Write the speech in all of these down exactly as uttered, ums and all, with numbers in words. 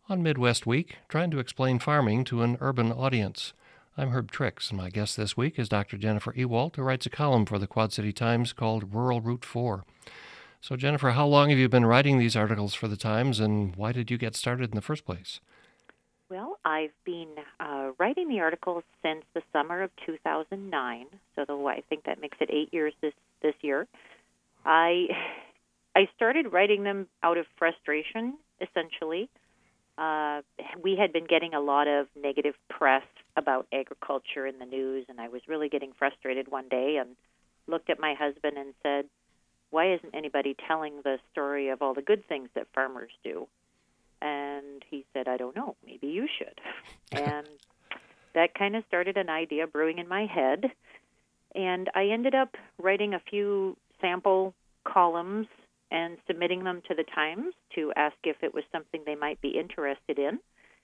on Midwest Week, trying to explain farming to an urban audience. I'm Herb Trix, and my guest this week is Doctor Jennifer Ewalt, who writes a column for the Quad City Times called Rural Route four. So, Jennifer, how long have you been writing these articles for the Times, and why did you get started in the first place? Well, I've been uh, writing the articles since the summer of two thousand nine, so the, I think that makes it eight years this, this year. I I started writing them out of frustration, essentially. Uh, we had been getting a lot of negative press about agriculture in the news, and I was really getting frustrated one day and looked at my husband and said, why isn't anybody telling the story of all the good things that farmers do? And he said, I don't know, maybe you should. And that kind of started an idea brewing in my head. And I ended up writing a few sample columns and submitting them to the Times to ask if it was something they might be interested in.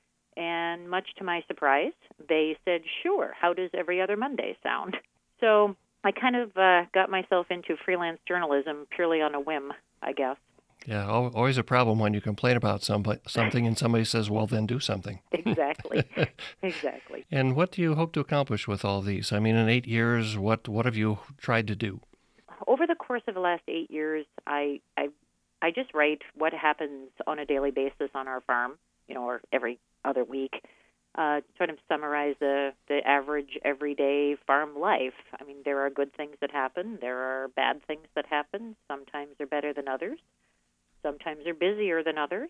And much to my surprise, they said, sure, how does every other Monday sound? So I kind of uh, got myself into freelance journalism purely on a whim, I guess. Yeah, always a problem when you complain about some, something and somebody says, well, then do something. Exactly. Exactly. And what do you hope to accomplish with all these? I mean, in eight years, what, what have you tried to do? Over the course of the last eight years, I, I I just write what happens on a daily basis on our farm, you know, or every other week. Uh, sort of summarize the, the average everyday farm life. I mean, there are good things that happen. There are bad things that happen. Sometimes they're better than others. Sometimes they're busier than others.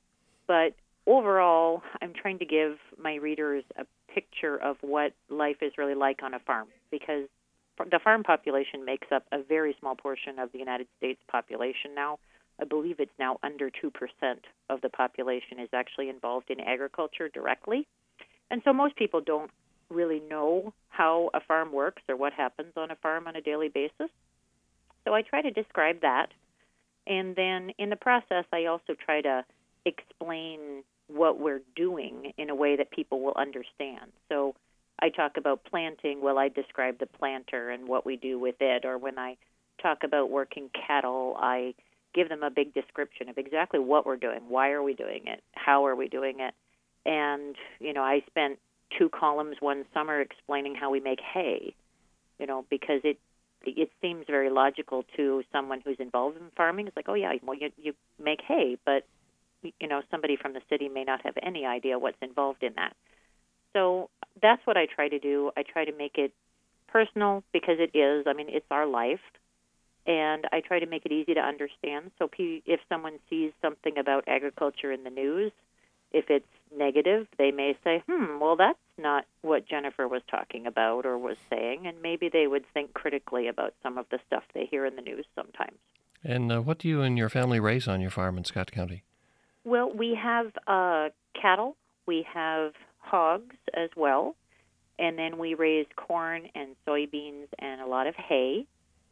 But overall, I'm trying to give my readers a picture of what life is really like on a farm, because the farm population makes up a very small portion of the United States population now. I believe it's now under two percent of the population is actually involved in agriculture directly. And so most people don't really know how a farm works or what happens on a farm on a daily basis. So I try to describe that. And then in the process, I also try to explain what we're doing in a way that people will understand. So I talk about planting, well, I describe the planter and what we do with it. Or when I talk about working cattle, I give them a big description of exactly what we're doing, why are we doing it, how are we doing it. And, you know, I spent two columns one summer explaining how we make hay, you know, because it it seems very logical to someone who's involved in farming. It's like, oh, yeah, well, you, you make hay, but, you know, somebody from the city may not have any idea what's involved in that. So that's what I try to do. I try to make it personal because it is. I mean, it's our life. And I try to make it easy to understand. So if someone sees something about agriculture in the news, if it's negative, they may say, hmm, well, that's not what Jennifer was talking about or was saying. And maybe they would think critically about some of the stuff they hear in the news sometimes. And uh, what do you and your family raise on your farm in Scott County? Well, we have uh, cattle. We have hogs as well. And then we raise corn and soybeans and a lot of hay.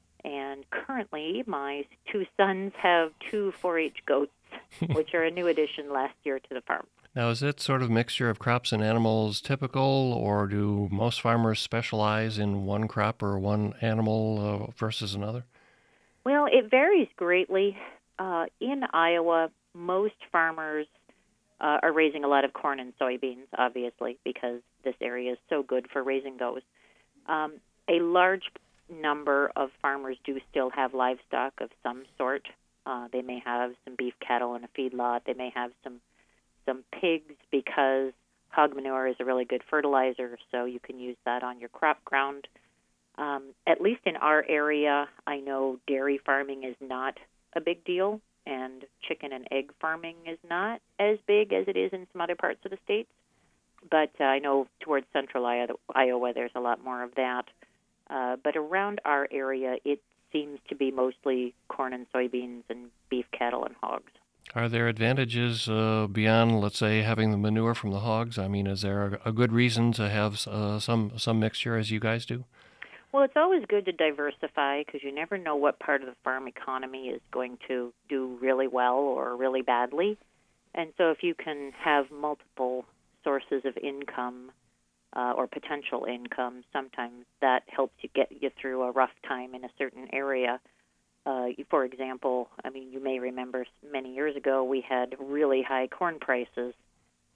And currently, my two sons have two four H goats, which are a new addition last year to the farm. Now, is it sort of mixture of crops and animals typical, or do most farmers specialize in one crop or one animal uh, versus another? Well, it varies greatly. Uh, in Iowa, most farmers uh, are raising a lot of corn and soybeans, obviously, because this area is so good for raising those. Um, a large number of farmers do still have livestock of some sort. Uh, they may have some beef cattle in a feedlot. They may have some some pigs because hog manure is a really good fertilizer, so you can use that on your crop ground. Um, at least in our area, I know dairy farming is not a big deal, and chicken and egg farming is not as big as it is in some other parts of the states. But uh, I know towards central Iowa, there's a lot more of that. Uh, but around our area, it seems to be mostly corn and soybeans and beef cattle and hogs. Are there advantages uh, beyond, let's say, having the manure from the hogs? I mean, is there a, a good reason to have uh, some some mixture as you guys do? Well, it's always good to diversify because you never know what part of the farm economy is going to do really well or really badly. And so if you can have multiple sources of income uh, or potential income, sometimes that helps you get you through a rough time in a certain area. Uh, for example, I mean, you may remember many years ago we had really high corn prices,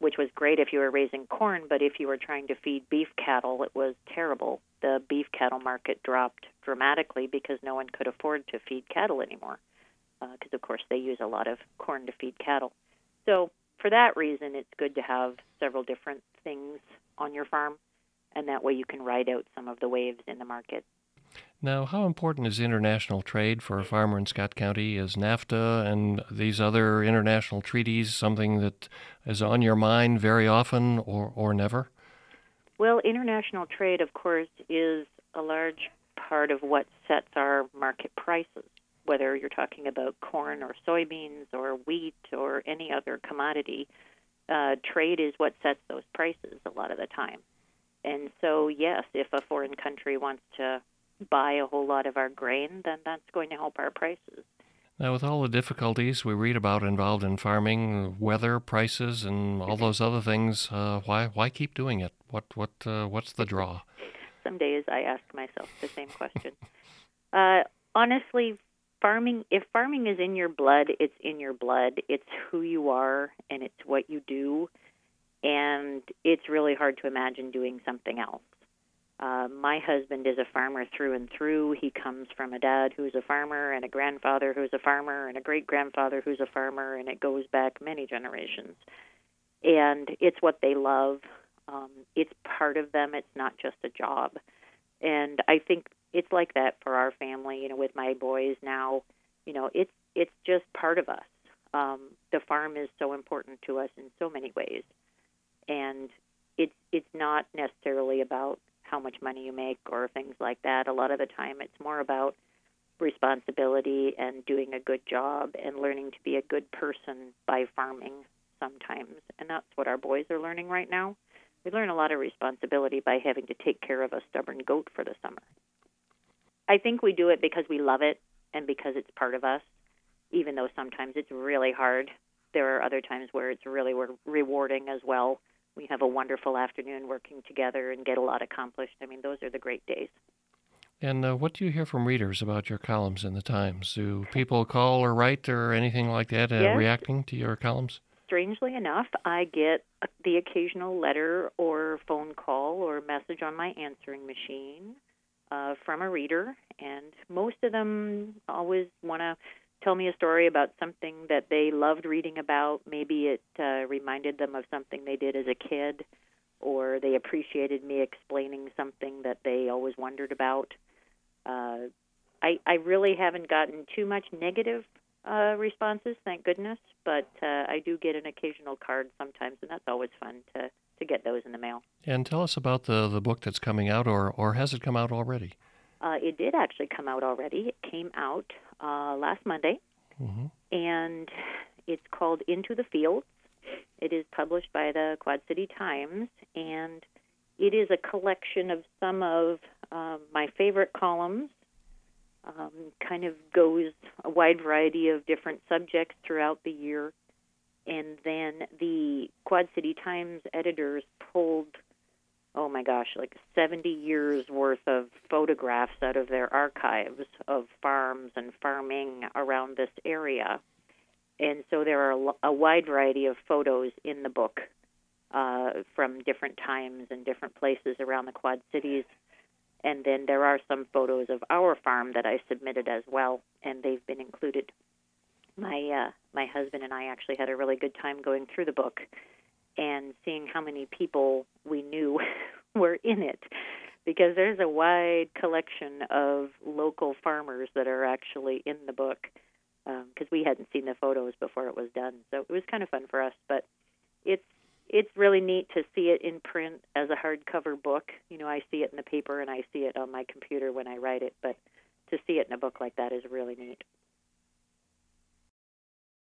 which was great if you were raising corn, but if you were trying to feed beef cattle, it was terrible. The beef cattle market dropped dramatically because no one could afford to feed cattle anymore, because, uh, of course, they use a lot of corn to feed cattle. So for that reason, it's good to have several different things on your farm, and that way you can ride out some of the waves in the market. Now, how important is international trade for a farmer in Scott County? Is NAFTA and these other international treaties something that is on your mind very often or, or never? Well, international trade, of course, is a large part of what sets our market prices, whether you're talking about corn or soybeans or wheat or any other commodity. Uh, trade is what sets those prices a lot of the time. And so, yes, if a foreign country wants to buy a whole lot of our grain, then that's going to help our prices. Now, with all the difficulties we read about involved in farming, weather, prices, and all those other things, uh, why why keep doing it? What what uh, what's the draw? Some days I ask myself the same question. uh, honestly, farming if farming is in your blood, it's in your blood. It's who you are, and it's what you do, and it's really hard to imagine doing something else. Uh, my husband is a farmer through and through. He comes from a dad who's a farmer and a grandfather who's a farmer and a great-grandfather who's a farmer, and it goes back many generations. And it's what they love. Um, it's part of them. It's not just a job. And I think it's like that for our family, you know, with my boys now. You know, it's, it's just part of us. Um, the farm is so important to us in so many ways. And it's, it's not necessarily about how much money you make or things like that. A lot of the time it's more about responsibility and doing a good job and learning to be a good person by farming sometimes. And that's what our boys are learning right now. We learn a lot of responsibility by having to take care of a stubborn goat for the summer. I think we do it because we love it and because it's part of us, even though sometimes it's really hard. There are other times where it's really rewarding as well. We have a wonderful afternoon working together and get a lot accomplished. I mean, those are the great days. And uh, what do you hear from readers about your columns in the Times? Do people call or write or anything like that uh, yes. reacting to your columns? Strangely enough, I get the occasional letter or phone call or message on my answering machine uh, from a reader, and most of them always want to tell me a story about something that they loved reading about. Maybe it uh, reminded them of something they did as a kid, or they appreciated me explaining something that they always wondered about. Uh, I, I really haven't gotten too much negative uh, responses, thank goodness, but uh, I do get an occasional card sometimes, and that's always fun to, to get those in the mail. And tell us about the, the book that's coming out, or, or has it come out already? Uh, it did actually come out already. It came out uh, last Monday, mm-hmm. and it's called Into the Fields. It is published by the Quad City Times, and it is a collection of some of uh, my favorite columns. Um, kind of goes a wide variety of different subjects throughout the year, and then the Quad City Times editors pulled oh my gosh, like seventy years worth of photographs out of their archives of farms and farming around this area. And so there are a wide variety of photos in the book uh, from different times and different places around the Quad Cities. And then there are some photos of our farm that I submitted as well, and they've been included. My uh, my husband and I actually had a really good time going through the book and seeing how many people we knew were in it, because there's a wide collection of local farmers that are actually in the book, because um, we hadn't seen the photos before it was done. So it was kind of fun for us, but it's it's really neat to see it in print as a hardcover book. You know, I see it in the paper and I see it on my computer when I write it, but to see it in a book like that is really neat.